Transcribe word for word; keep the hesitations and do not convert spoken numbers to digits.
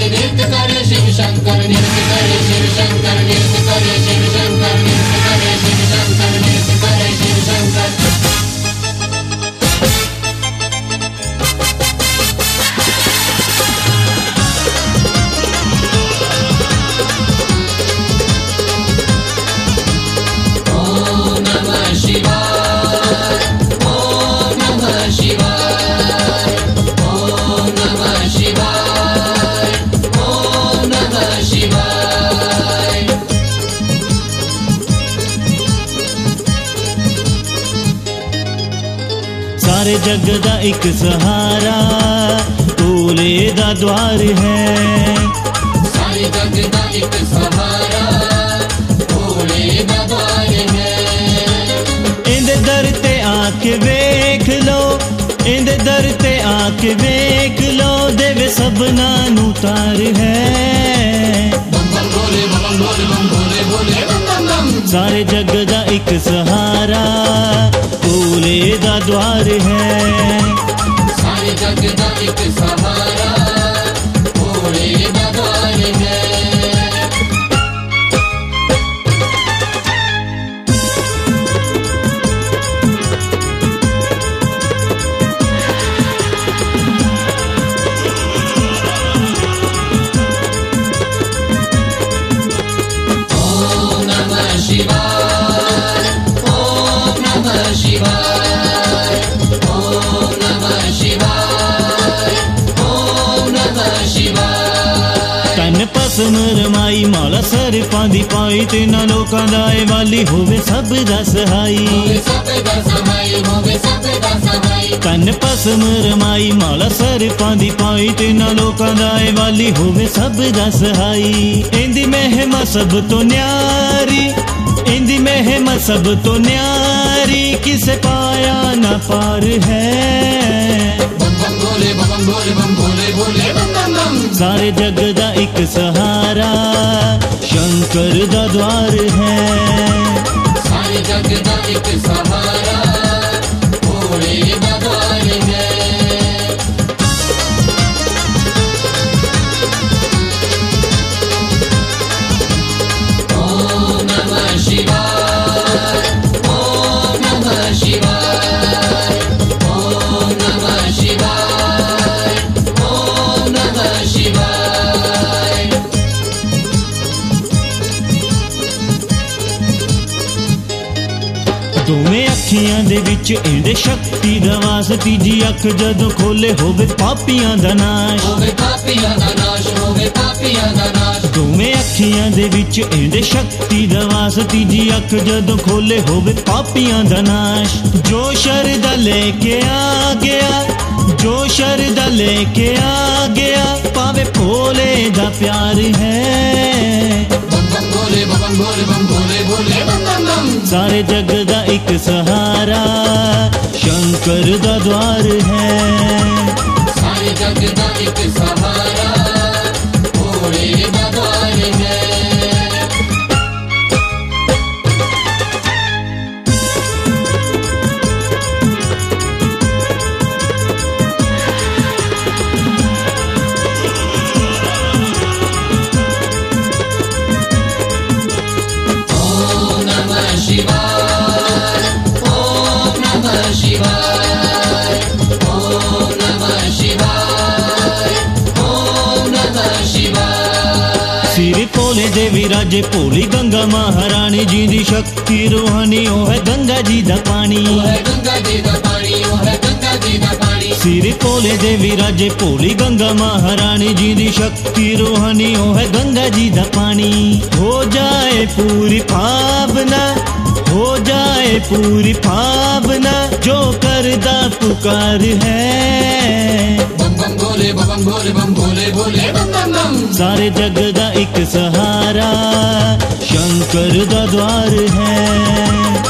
नृत्य करे शिव शंकर नृत्य करे शिव शंकर नृत्य करे शिव शंकर नृत्य करे शिव शंकर नृत्य करे शिव शंकर। ओम नमः शिवाय ओम नमः शिवाय ओम नमः शिवाय ओम नमः शिवाय। सारे जग दा एक सहारा भोले दा द्वार है। सारे जग दा एक सहारा भोले दा द्वार है। इंदे दर ते आके वेख लो इंदे दर ते आके वेख लो देवे सबना नू तार है। बम बम भोले बम भोले बम भोले भोले बम बम बम। सारे जग दा एक सहारा भोले दा द्वार है। सारे जग दा एक सहारा भोले दा द्वार है। ओम नमः शिवाय ओम नमः शिवाय ओम नमः शिवाय ओम नमः शिवाय। तन पसम रमाई माला सर पांदी पाई तिना लोकां दा ए वाली होवे सब दा सहाई। होवे सब दा सहाई होवे सब दा सहाई। तन पसम रमाई माला सर पांदी पाई तिना लोकां दा ए वाली होवे सब दा सहाई। इंदी महिमा सब तो न्यारी इंदी महिमा सब तो न्यारी किसे पाया ना पार है। बम बम भोले बम भोले बम भोले भोले बम बम बम। सारे जग दा एक सहारा शंकर दा द्वार है। सारे जग दा एक सहारा भोले दा द्वार है। ओम नमः शिवाय ओम नमः शिवाय ओम नमः शिवाय ओम नमः शिवाय। दोवें अखियां दे विच इंदे शक्ति दा वास तीजी अख जदों खोले होवे पापियां दा नाश। होवे पापियां दा नाश होवे पापियां दा नाश। दोवें अखियां दे विच इंदे शक्ति दा वास तीजी अख जदों खोले होवे पापियां दा नाश। जो शरदा लेके आ गया जो शरदा लेके आ गया पावे भोले दा प्यार है। बम बम भोले बम भोले बम भोले भोले बम बम बम। सारे जग दा एक सहारा शंकर दा द्वार है। सारे जग दा एक सहारा भोले दा द्वार है। ओम नमः शिवाय ओम नमः शिवाय ओम नमः शिवाय ओम नमः शिवाय। सिर भोले देवी राजे भोली गंगा महारानी जी दी शक्ति रूहानी ओ है गंगा जी दा पानी। ओ है गंगा जी दा पानी ओ है गंगा जी दा पानी। सिर भोले देवी राजे भोली गंगा महारानी जी दी शक्ति रूहानी ओ है गंगा जी दा पानी। हो जाए पूरी भावना हो जाए पूरी भावना जो करदा पुकार है। बम बम भोले बम भोले बम भोले भोले बम बम बम। सारे जग दा एक सहारा शंकर दा द्वार है।